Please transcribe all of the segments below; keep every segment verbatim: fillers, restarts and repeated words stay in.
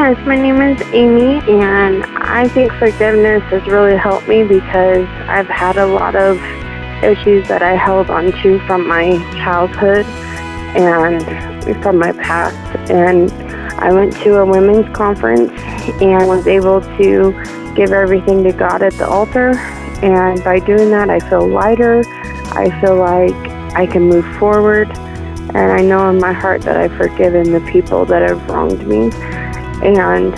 Yes, my name is Amy, and I think forgiveness has really helped me because I've had a lot of issues that I held on to from my childhood and from my past. And I went to a women's conference and was able to give everything to God at the altar. And by doing that, I feel lighter. I feel like I can move forward. And I know in my heart that I've forgiven the people that have wronged me. And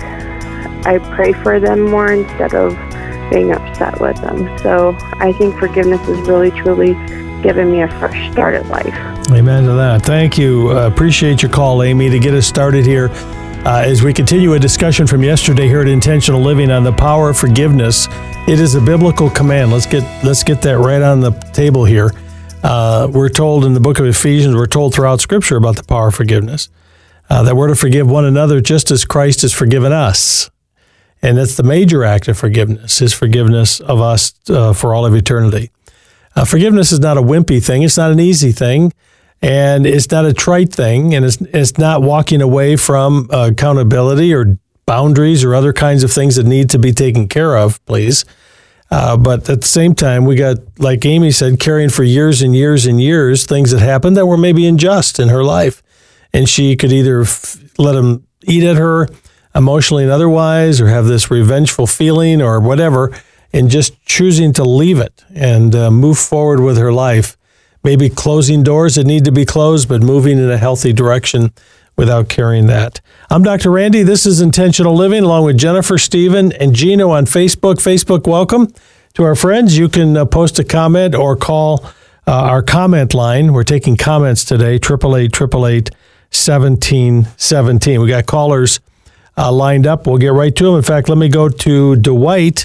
I pray for them more instead of being upset with them. So I think forgiveness has really, truly given me a fresh start at life. Amen to that. Thank you. Uh, appreciate your call, Amy, to get us started here. Uh, as we continue a discussion from yesterday here at Intentional Living on the power of forgiveness, it is a biblical command. Let's get let's get that right on the table here. Uh, we're told in the book of Ephesians, we're told throughout Scripture about the power of forgiveness, uh, that we're to forgive one another just as Christ has forgiven us. And that's the major act of forgiveness, his forgiveness of us uh, for all of eternity. Uh, forgiveness is not a wimpy thing. It's not an easy thing. And it's not a trite thing. And it's, it's not walking away from uh, accountability or boundaries or other kinds of things that need to be taken care of, please. Uh, but at the same time, we got, like Amy said, carrying for years and years and years things that happened that were maybe unjust in her life. And she could either f- let them eat at her emotionally and otherwise, or have this revengeful feeling or whatever, and just choosing to leave it and uh, move forward with her life. Maybe closing doors that need to be closed, but moving in a healthy direction without carrying that. I'm Doctor Randy. This is Intentional Living, along with Jennifer, Stephen, and Gino on Facebook. Facebook, welcome to our friends. You can uh, post a comment or call uh, our comment line. We're taking comments today, eight eight eight, eight eight eight, one seven one seven. We got callers uh, lined up. We'll get right to them. In fact, let me go to Dwight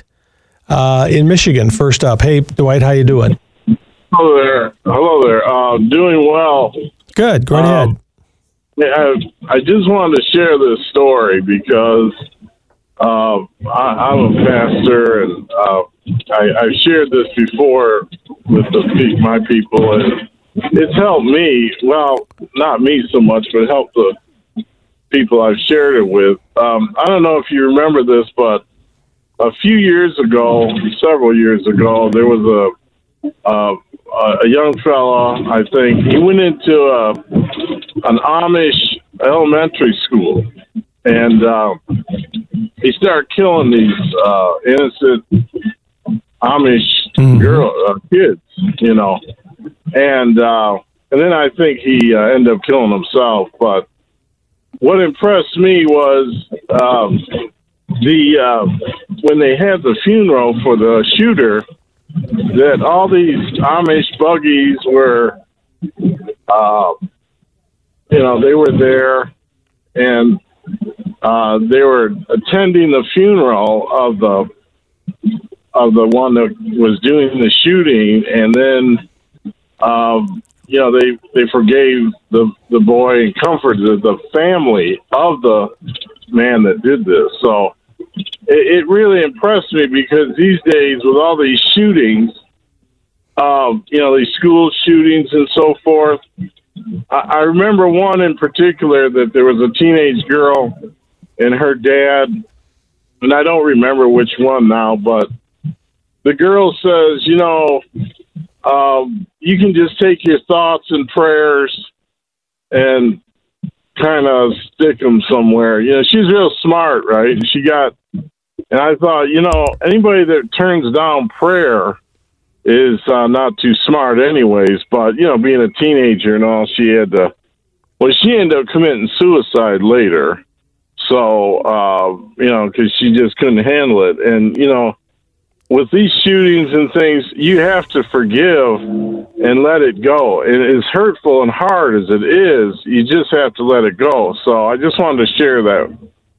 uh, in Michigan first up. Hey, Dwight, how you doing? Hello there. Hello there. Uh, doing well. Good. Go right um, ahead. Yeah, I, I just wanted to share this story because uh, I, I'm a pastor, and uh, I, I've shared this before with the, my people, and it's helped me. Well, not me so much, but helped the people I've shared it with. Um, I don't know if you remember this, but a few years ago, several years ago, there was a uh, a young fella, I think. He went into a, an Amish elementary school, and uh, he started killing these uh, innocent Amish mm-hmm. girl uh, kids, you know. And uh, and then I think he uh, ended up killing himself. But what impressed me was um, the uh, when they had the funeral for the shooter, that all these Amish buggies were, uh, you know, they were there, and uh, they were attending the funeral of the of the one that was doing the shooting, and then, um, you know, they they forgave the the boy and comforted the family of the man that did this. So it really impressed me because these days, with all these shootings, um, you know, these school shootings and so forth, I, I remember one in particular that there was a teenage girl and her dad, and I don't remember which one now, but the girl says, you know, um, you can just take your thoughts and prayers and kind of stick them somewhere. You know, she's real smart, right? She got... And I thought, you know, anybody that turns down prayer is uh, not too smart anyways. But, you know, being a teenager and all, she had to, well, she ended up committing suicide later. So, uh, you know, because she just couldn't handle it. And, you know, with these shootings and things, you have to forgive and let it go. And as hurtful and hard as it is, you just have to let it go. So I just wanted to share that.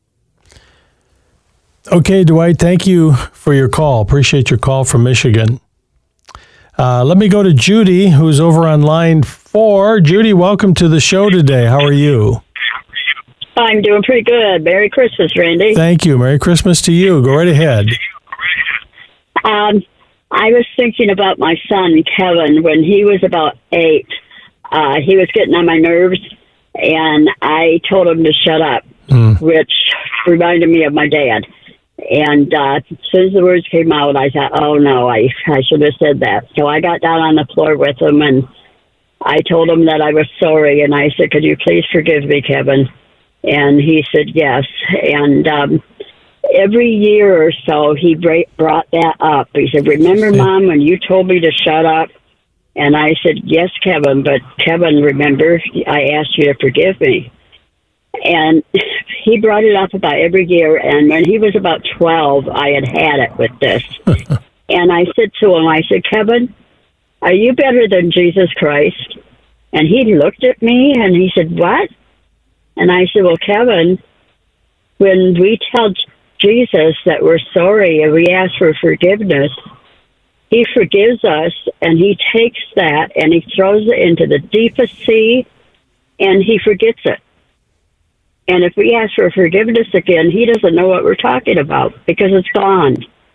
Okay, Dwight, thank you for your call. Appreciate your call from Michigan. Uh, let me go to Judy, who's over on line four. Judy, welcome to the show today. How are you? I'm doing pretty good. Merry Christmas, Randy. Thank you. Merry Christmas to you. Go right ahead. Um, I was thinking about my son, Kevin, when he was about eight. Uh, he was getting on my nerves, and I told him to shut up. mm. which reminded me of my dad. And uh, as soon as the words came out, I thought, oh, no, I, I should have said that. So I got down on the floor with him, and I told him that I was sorry. And I said, could you please forgive me, Kevin? And he said, yes. And um, every year or so, he brought that up. He said, remember, Mom, when you told me to shut up? And I said, yes, Kevin, but Kevin, remember, I asked you to forgive me. And he brought it up about every year. And when he was about twelve, I had had it with this. And I said to him, I said, Kevin, are you better than Jesus Christ? And he looked at me and he said, what? And I said, well, Kevin, when we tell Jesus that we're sorry and we ask for forgiveness, he forgives us, and he takes that and he throws it into the deepest sea, and he forgets it. And if we ask for forgiveness again, he doesn't know what we're talking about because it's gone.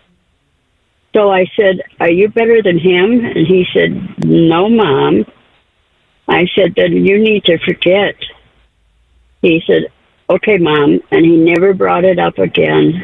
So I said, are you better than him? And he said, no, Mom. I said, then you need to forget. He said, okay, Mom. And he never brought it up again.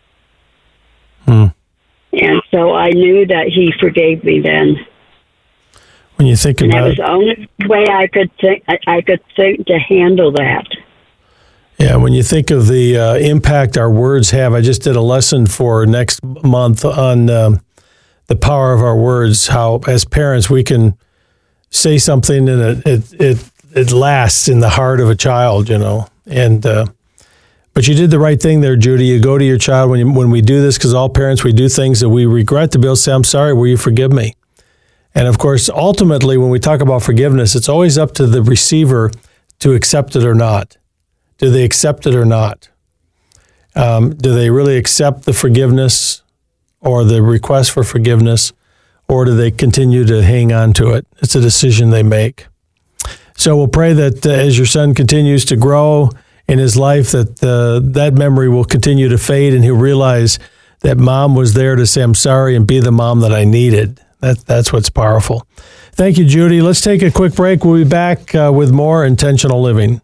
Hmm. And so I knew that he forgave me then. When you think and about that was the only way I could think, I could think to handle that. Yeah, when you think of the uh, impact our words have, I just did a lesson for next month on um, the power of our words, how as parents we can say something and it it it, it lasts in the heart of a child, you know. And uh, but you did the right thing there, Judy. You go to your child when you, when we do this, because all parents, we do things that we regret, to be able to say, I'm sorry, will you forgive me? And of course, ultimately, when we talk about forgiveness, it's always up to the receiver to accept it or not. Do they accept it or not? Um, do they really accept the forgiveness or the request for forgiveness, or do they continue to hang on to it? It's a decision they make. So we'll pray that uh, as your son continues to grow in his life, that uh, that memory will continue to fade, and he'll realize that mom was there to say, I'm sorry, and be the mom that I needed. That, that's what's powerful. Thank you, Judy. Let's take a quick break. We'll be back uh, with more Intentional Living.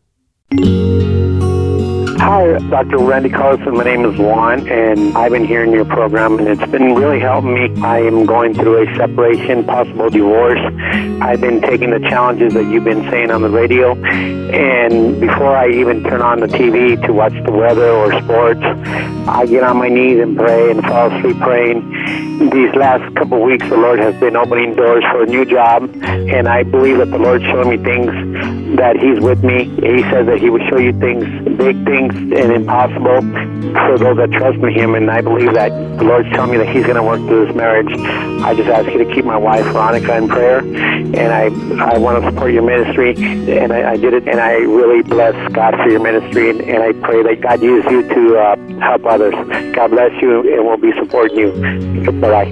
Hi, Doctor Randy Carlson. My name is Juan, and I've been hearing your program, and it's been really helping me. I am going through a separation, possible divorce. I've been taking the challenges that you've been saying on the radio, and before I even turn on the T V to watch the weather or sports, I get on my knees and pray and fall asleep praying. These last couple of weeks, the Lord has been opening doors for a new job, and I believe that the Lord's showing me things, that He's with me. He says that He will show you things, big things and impossible for those that trust in Him, and I believe that the Lord's telling me that He's going to work through this marriage. I just ask you to keep my wife, Veronica, in prayer, and I I want to support your ministry, and I, I did it, and I really bless God for your ministry, and, and I pray that God uses you to uh, help others. God bless you, and we'll be supporting you. Bye-bye.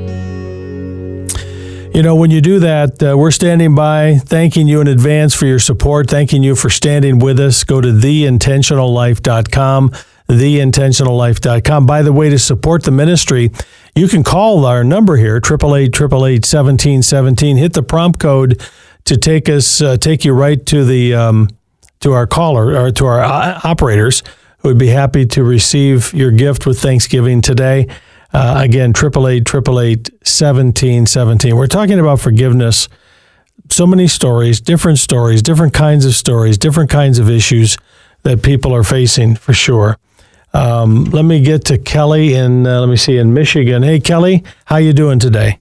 You know, when you do that, uh, we're standing by, thanking you in advance for your support, thanking you for standing with us. Go to the intentional life dot com, the intentional life dot com. By the way, to support the ministry, you can call our number here, eight eight eight, eight eight eight, one seven one seven. Hit the prompt code to take us, uh, take you right to the um, to our caller, or to our uh, operators, who would be happy to receive your gift with Thanksgiving today. Uh, again, eight eight eight, eight eight eight, one seven one seven. We're talking about forgiveness. So many stories, different stories, different kinds of stories, different kinds of issues that people are facing, for sure. Um, let me get to Kelly in, uh, let me see, in Michigan. Hey, Kelly, how you doing today?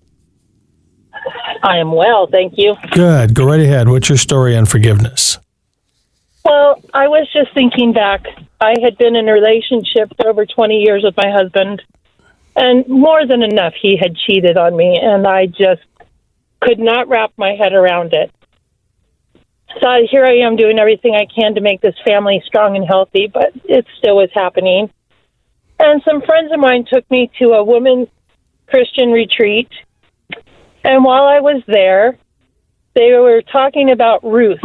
I am well, thank you. Good. Go right ahead. What's your story on forgiveness? Well, I was just thinking back. I had been in a relationship for over twenty years with my husband. And more than enough, he had cheated on me, and I just could not wrap my head around it. So here I am doing everything I can to make this family strong and healthy, but it still was happening. And some friends of mine took me to a women's Christian retreat, and while I was there, they were talking about Ruth.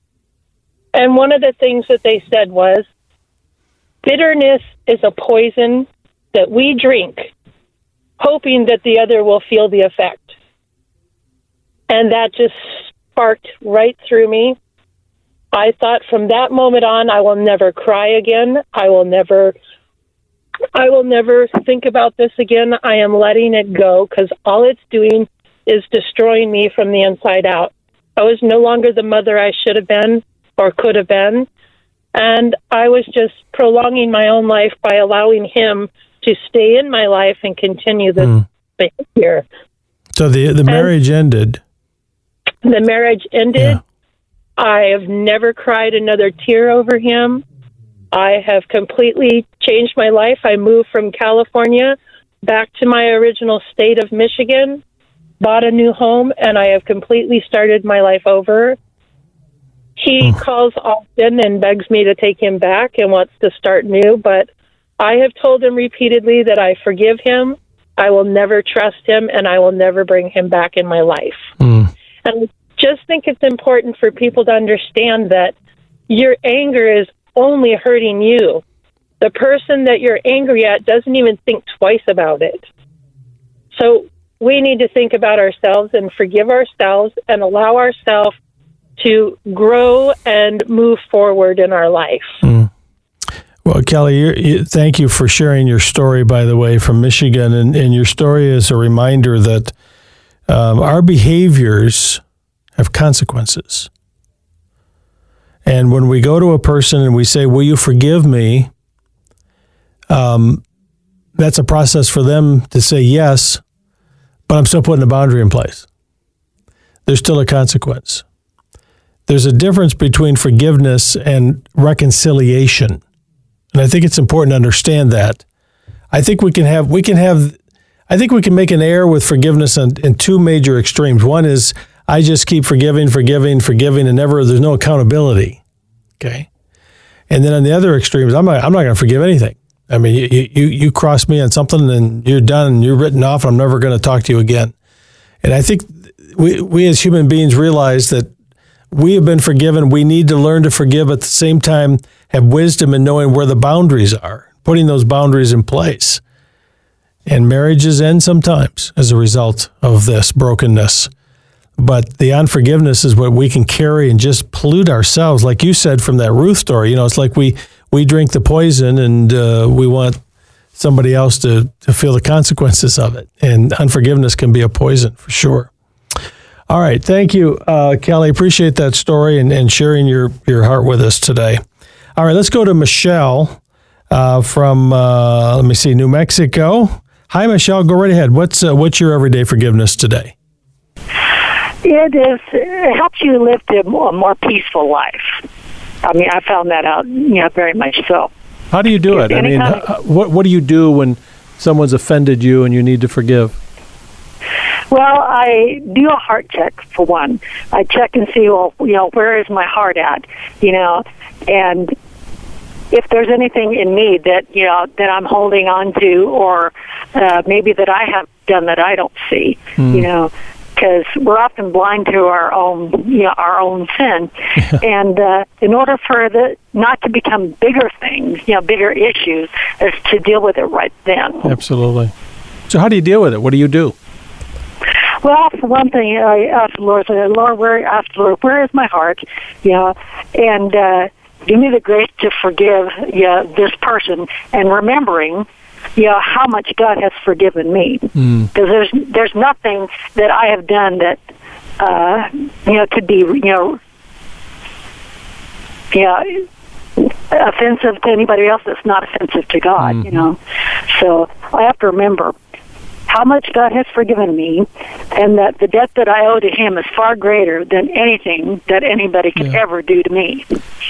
And one of the things that they said was, bitterness is a poison that we drink, hoping that the other will feel the effect. And that just sparked right through me. I thought from that moment on, I will never cry again. I will never, I will never think about this again. I am letting it go because all it's doing is destroying me from the inside out. I was no longer the mother I should have been or could have been. And I was just prolonging my own life by allowing him to stay in my life and continue this mm. behavior. So the the marriage and ended. The marriage ended. Yeah. I have never cried another tear over him. I have completely changed my life. I moved from California back to my original state of Michigan, bought a new home, and I have completely started my life over. He mm. calls often and begs me to take him back and wants to start new, but I have told him repeatedly that I forgive him, I will never trust him, and I will never bring him back in my life. Mm. And I just think it's important for people to understand that your anger is only hurting you. The person that you're angry at doesn't even think twice about it. So we need to think about ourselves and forgive ourselves and allow ourselves to grow and move forward in our life. Mm. Well, Kelly, you're, you, thank you for sharing your story, by the way, from Michigan. And, and your story is a reminder that um, our behaviors have consequences. And when we go to a person and we say, will you forgive me? Um, that's a process for them to say yes, but I'm still putting a boundary in place. There's still a consequence. There's a difference between forgiveness and reconciliation. And I think it's important to understand that. I think we can have, we can have, I think we can make an error with forgiveness in, in two major extremes. One is I just keep forgiving, forgiving, forgiving, and never, there's no accountability. Okay. And then on the other extremes, I'm not, I'm not going to forgive anything. I mean, you, you, you cross me on something and you're done and you're written off and I'm never going to talk to you again. And I think we, we as human beings realize that we have been forgiven. We need to learn to forgive at the same time, have wisdom in knowing where the boundaries are, putting those boundaries in place. And marriages end sometimes as a result of this brokenness. But the unforgiveness is what we can carry and just pollute ourselves. Like you said from that Ruth story, you know, it's like we, we drink the poison and uh, we want somebody else to, to feel the consequences of it. And unforgiveness can be a poison for sure. All right. Thank you, uh, Kelly. Appreciate that story and, and sharing your, your heart with us today. All right. Let's go to Michelle uh, from, uh, let me see, New Mexico. Hi, Michelle. Go right ahead. What's uh, what's your everyday forgiveness today? It is. It helps you live a more, more peaceful life. I mean, I found that out, you know, very much so. How do you do it? I mean, of, what what do you do when someone's offended you and you need to forgive? Well, I do a heart check, for one. I check and see, well, you know, where is my heart at, you know, and if there's anything in me that, you know, that I'm holding on to or uh, maybe that I have done that I don't see, mm. you know, because we're often blind to our own, you know, our own sin. Yeah. And uh, in order for the not to become bigger things, you know, bigger issues, is to deal with it right then. Absolutely. So how do you deal with it? What do you do? Well, for one thing, I asked the Lord, I said, Lord, where, asked the Lord, where is my heart? You know, and uh, give me the grace to forgive, you know, this person, and remembering, you know, how much God has forgiven me. Because mm. there's there's nothing that I have done that, uh, you know, could be, you know, yeah, offensive to anybody else that's not offensive to God, mm. you know. So I have to remember how much God has forgiven me, and that the debt that I owe to Him is far greater than anything that anybody could yeah. ever do to me.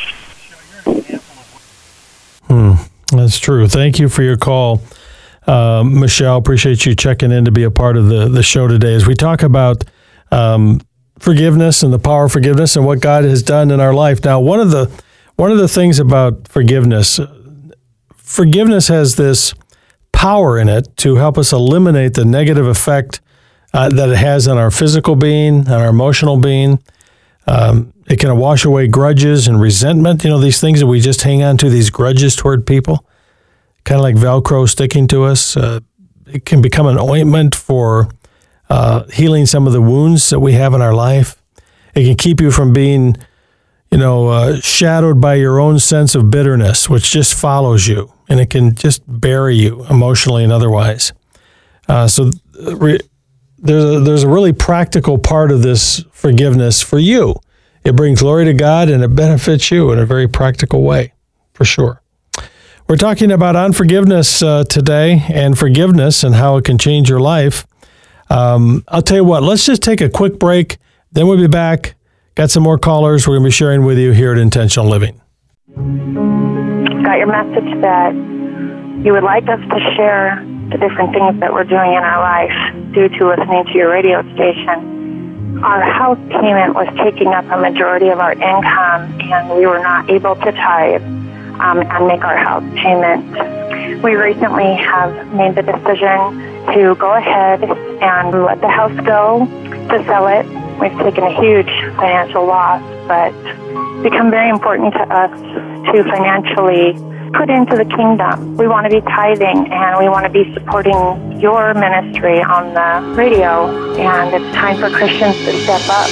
Hmm, that's true. Thank you for your call, uh, Michelle. Appreciate you checking in to be a part of the, the show today as we talk about um, forgiveness and the power of forgiveness and what God has done in our life. Now, one of the one of the things about forgiveness, forgiveness has this power in it to help us eliminate the negative effect uh, that it has on our physical being, on our emotional being. Um, it can wash away grudges and resentment. You know, these things that we just hang on to, these grudges toward people, kind of like Velcro sticking to us. Uh, it can become an ointment for uh, healing some of the wounds that we have in our life. It can keep you from being, you know, uh, shadowed by your own sense of bitterness, which just follows you, and it can just bury you emotionally and otherwise. Uh, so re- there's a, there's a really practical part of this forgiveness for you. It brings glory to God, and it benefits you in a very practical way, for sure. We're talking about unforgiveness uh, today, and forgiveness and how it can change your life. Um, I'll tell you what, let's just take a quick break, then we'll be back. Got some more callers we're going to be sharing with you here at Intentional Living. Got your message that you would like us to share the different things that we're doing in our life due to listening to your radio station. Our house payment was taking up a majority of our income, and we were not able to tithe um, and make our house payment. We recently have made the decision to go ahead and let the house go, to sell it. We've taken a huge financial loss, but it's become very important to us to financially put into the kingdom. We want to be tithing, and we want to be supporting your ministry on the radio, and it's time for Christians to step up,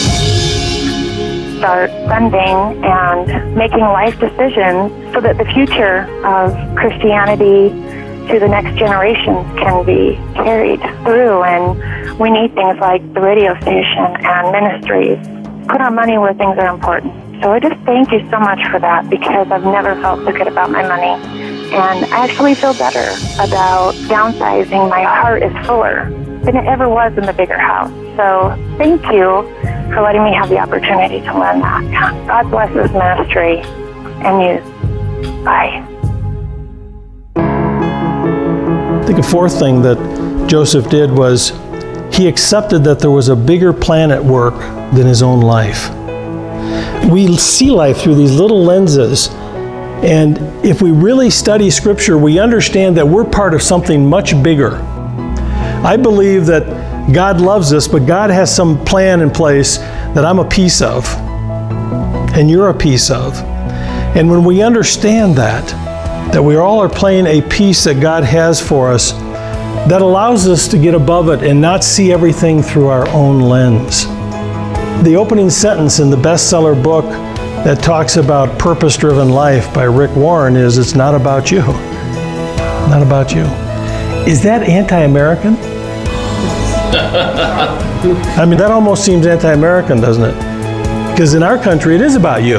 start funding and making life decisions so that the future of Christianity to the next generations can be carried through. And we need things like the radio station and ministries. Put our money where things are important. So I just thank you so much for that, because I've never felt so good about my money. And I actually feel better about downsizing. My heart is fuller than it ever was in the bigger house. So thank you for letting me have the opportunity to learn that. God bless this ministry and you. Bye. I think a fourth thing that Joseph did was he accepted that there was a bigger plan at work than his own life. We see life through these little lenses, and if we really study Scripture, we understand that we're part of something much bigger. I believe that God loves us, but God has some plan in place that I'm a piece of, and you're a piece of. And when we understand that, that we all are playing a piece that God has for us, that allows us to get above it and not see everything through our own lens. The opening sentence in the bestseller book that talks about purpose-driven life by Rick Warren is, it's not about you. Not about you. Is that anti-American? I mean, that almost seems anti-American, doesn't it? Because in our country, it is about you.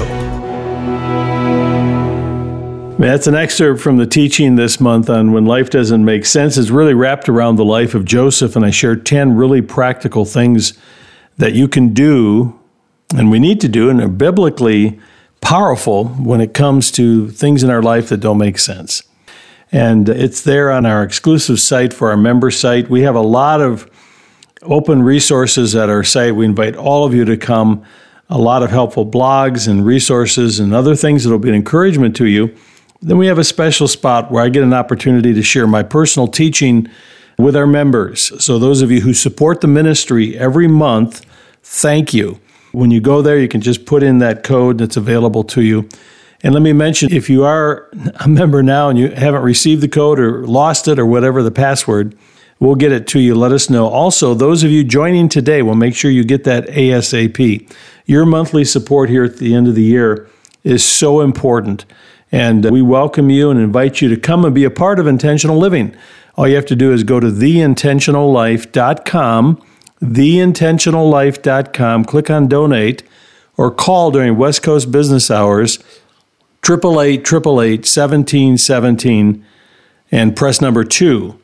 That's an excerpt from the teaching this month on When Life Doesn't Make Sense. It's really wrapped around the life of Joseph, and I shared ten really practical things that you can do, and we need to do, and are biblically powerful when it comes to things in our life that don't make sense. And it's there on our exclusive site for our member site. We have a lot of open resources at our site. We invite all of you to come. A lot of helpful blogs and resources and other things that will be an encouragement to you. Then we have a special spot where I get an opportunity to share my personal teaching with our members. So those of you who support the ministry every month, thank you. When you go there, you can just put in that code that's available to you. And let me mention, if you are a member now and you haven't received the code or lost it or whatever the password, we'll get it to you. Let us know. Also, those of you joining today, we'll make sure you get that ASAP. Your monthly support here at the end of the year is so important. And we welcome you and invite you to come and be a part of Intentional Living. All you have to do is go to the intentional life dot com, the intentional life dot com, click on Donate, or call during West Coast business hours, eight eight eight, eight eight eight, one seven one seven, and press number two.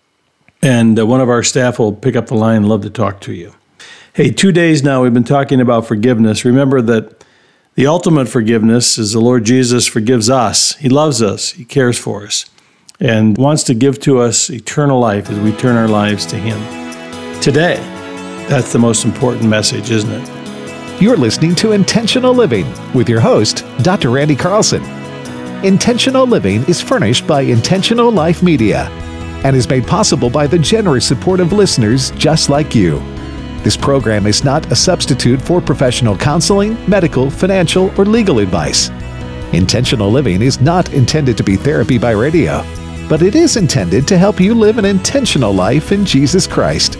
And uh, one of our staff will pick up the line and love to talk to you. Hey, two days now we've been talking about forgiveness. Remember that the ultimate forgiveness is the Lord Jesus forgives us. He loves us. He cares for us and wants to give to us eternal life as we turn our lives to Him. Today, that's the most important message, isn't it? You're listening to Intentional Living with your host, Doctor Randy Carlson. Intentional Living is furnished by Intentional Life Media and is made possible by the generous support of listeners just like you. This program is not a substitute for professional counseling, medical, financial, or legal advice. Intentional Living is not intended to be therapy by radio, but it is intended to help you live an intentional life in Jesus Christ.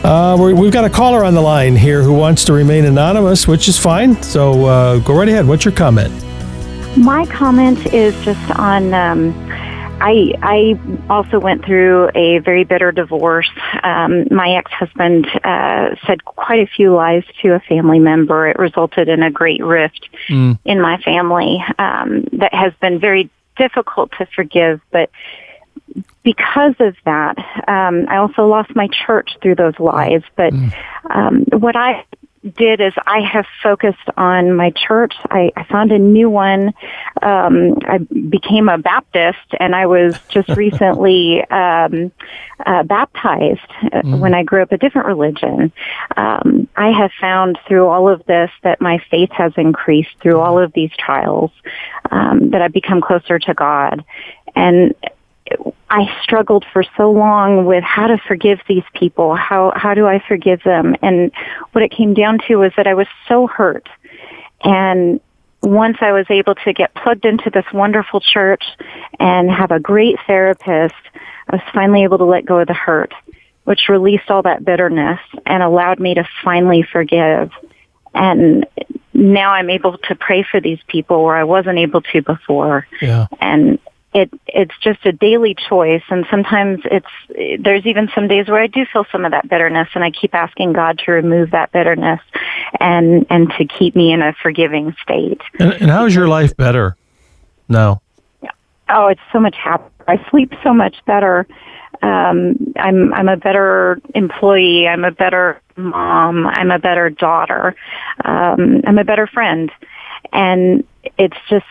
Uh, we're, we've got a caller on the line here who wants to remain anonymous, which is fine. So uh, go right ahead. What's your comment? My comment is just on, um, I, I also went through a very bitter divorce. Um, my ex-husband uh, said quite a few lies to a family member. It resulted in a great rift mm. in my family um, that has been very difficult to forgive. But because of that, um, I also lost my church through those lies. But mm. um, what I did is I have focused on my church. I, I found a new one. Um, I became a Baptist, and I was just recently um, uh, baptized mm. when I grew up a different religion. Um, I have found through all of this that my faith has increased through all of these trials, um, that I've become closer to God. And I struggled for so long with how to forgive these people. How how do I forgive them? And what it came down to was that I was so hurt. And once I was able to get plugged into this wonderful church and have a great therapist, I was finally able to let go of the hurt, which released all that bitterness and allowed me to finally forgive. And now I'm able to pray for these people where I wasn't able to before. Yeah. And It it's just a daily choice, and sometimes it's there's even some days where I do feel some of that bitterness, and I keep asking God to remove that bitterness and and to keep me in a forgiving state. And, and how is your life better now? Oh, it's so much happier. I sleep so much better. Um, I'm I'm a better employee. I'm a better mom. I'm a better daughter. Um, I'm a better friend, and it's just.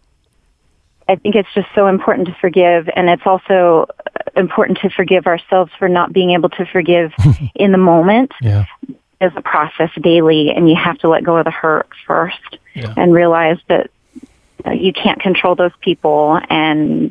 I think it's just so important to forgive, and it's also important to forgive ourselves for not being able to forgive in the moment. Yeah. It's a process daily, and you have to let go of the hurt first yeah. and realize that uh, you can't control those people. And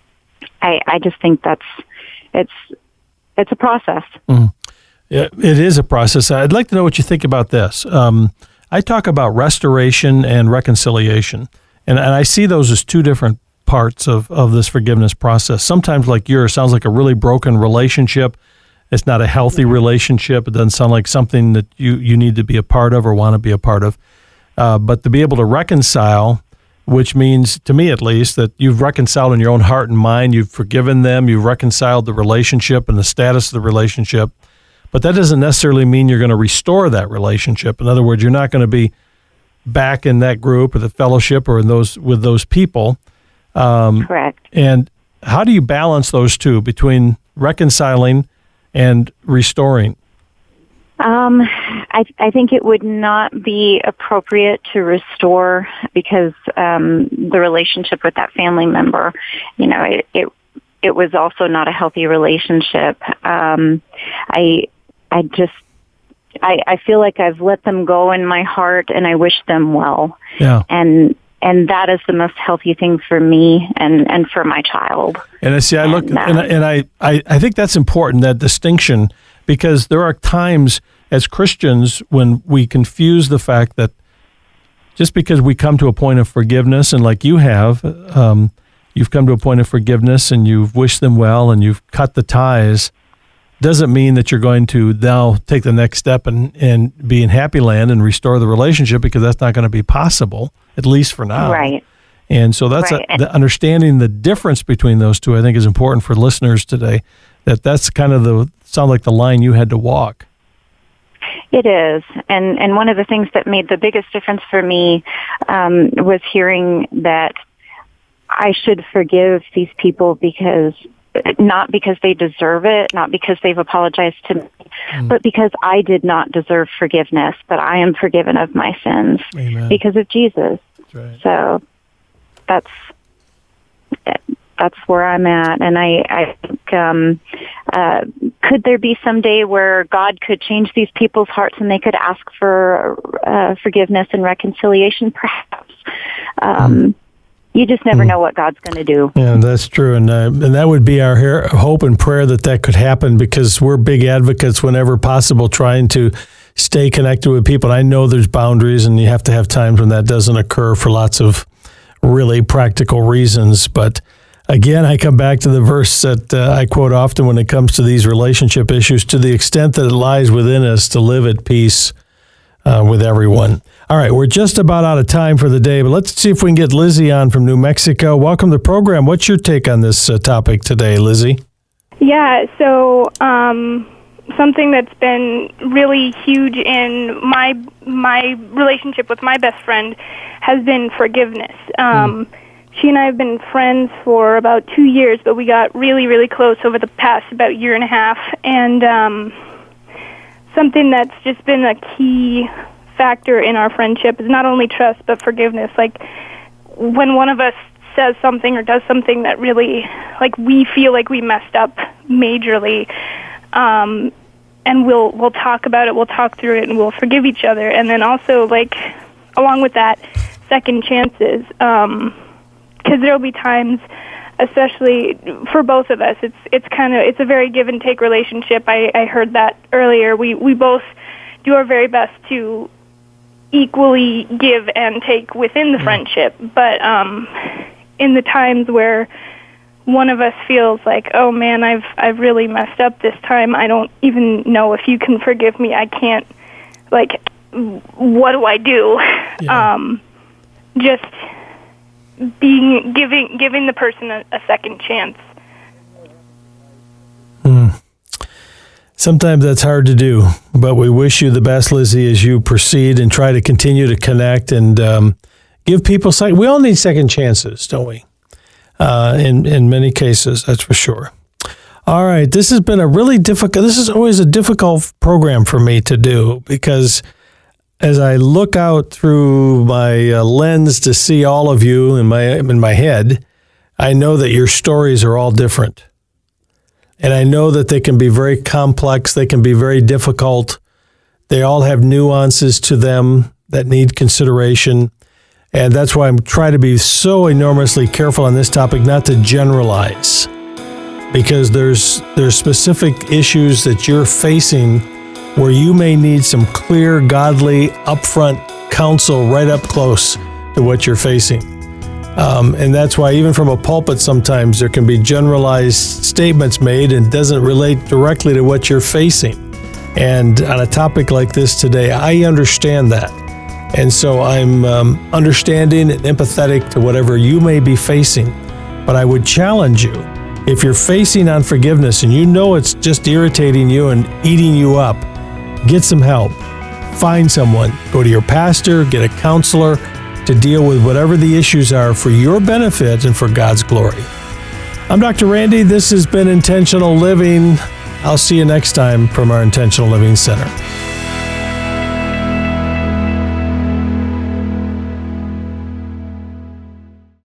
I, I just think that's it's it's a process. Mm. Yeah, it is a process. I'd like to know what you think about this. Um, I talk about restoration and reconciliation. And and I see those as two different parts of, of this forgiveness process. Sometimes, like yours, sounds like a really broken relationship. It's not a healthy relationship. It doesn't sound like something that you, you need to be a part of or want to be a part of. Uh, but to be able to reconcile, which means, to me at least, that you've reconciled in your own heart and mind, you've forgiven them, you've reconciled the relationship and the status of the relationship. But that doesn't necessarily mean you're going to restore that relationship. In other words, you're not going to be back in that group or the fellowship or in those with those people. Um, Correct. And how do you balance those two between reconciling and restoring? Um, I, I think it would not be appropriate to restore because um, the relationship with that family member, you know, it it, it was also not a healthy relationship. Um, I I just. I, I feel like I've let them go in my heart, and I wish them well. Yeah. And and that is the most healthy thing for me and, and for my child. And I see, I look, and, uh, and, and I, I, I think that's important, that distinction, because there are times as Christians when we confuse the fact that just because we come to a point of forgiveness, and like you have, um, you've come to a point of forgiveness and you've wished them well and you've cut the ties, doesn't mean that you're going to now take the next step and, and be in happy land and restore the relationship, because that's not going to be possible, at least for now. Right. And so that's right. a, the understanding the difference between those two, I think, is important for listeners today, that that's kind of the, sound like the line you had to walk. It is. And, and one of the things that made the biggest difference for me um, was hearing that I should forgive these people because not because they deserve it, not because they've apologized to me, mm. but because I did not deserve forgiveness, but I am forgiven of my sins Amen. Because of Jesus. That's right. So that's that's where I'm at. And I, I think, um, uh, could there be some day where God could change these people's hearts and they could ask for uh, forgiveness and reconciliation? Perhaps. Um, mm. You just never know what God's going to do. Yeah, that's true. And uh, and that would be our hair, hope and prayer that that could happen, because we're big advocates whenever possible trying to stay connected with people. And I know there's boundaries and you have to have times when that doesn't occur for lots of really practical reasons. But Again, I come back to the verse that uh, I quote often when it comes to these relationship issues, to the extent that it lies within us to live at peace uh, with everyone. All right, we're just about out of time for the day, but let's see if we can get Lizzie on from New Mexico. Welcome to the program. What's your take on this uh, topic today, Lizzie? Yeah, so um, something that's been really huge in my my relationship with my best friend has been forgiveness. Um, mm. She and I have been friends for about two years, but we got really, really close over the past about year and a half. And um, something that's just been a key factor in our friendship is not only trust, but forgiveness. Like, when one of us says something or does something that really, like, we feel like we messed up majorly, um, and we'll we'll talk about it, we'll talk through it, and we'll forgive each other. And then also, like, along with that, second chances. Um, Because there will be times, especially for both of us, it's it's kind of it's a very give and take relationship. I, I heard that earlier. We we both do our very best to equally give and take within the friendship. But um, in the times where one of us feels like, oh man, I've I've really messed up this time. I don't even know if you can forgive me. I can't. Like, what do I do? Yeah. Um, just. Being giving giving the person a, a second chance. Mm. Sometimes that's hard to do, but we wish you the best, Lizzie, as you proceed and try to continue to connect and um, give people second. We all need second chances, don't we? Uh, in in many cases, that's for sure. All right, this has been a really difficult. This is always a difficult program for me to do because, as I look out through my uh, lens to see all of you in my in my head, I know that your stories are all different. And I know that they can be very complex. They can be very difficult. They all have nuances to them that need consideration. And that's why I'm trying to be so enormously careful on this topic, not to generalize. Because there's there's specific issues that you're facing where you may need some clear, godly, upfront counsel right up close to what you're facing. Um, and that's why even from a pulpit sometimes there can be generalized statements made and doesn't relate directly to what you're facing. And on a topic like this today, I understand that. And so I'm um, understanding and empathetic to whatever you may be facing. But I would challenge you, if you're facing unforgiveness and you know it's just irritating you and eating you up, get some help. Find someone. Go to your pastor, get a counselor to deal with whatever the issues are for your benefit and for God's glory. I'm Doctor Randy. This has been Intentional Living. I'll see you next time from our Intentional Living Center.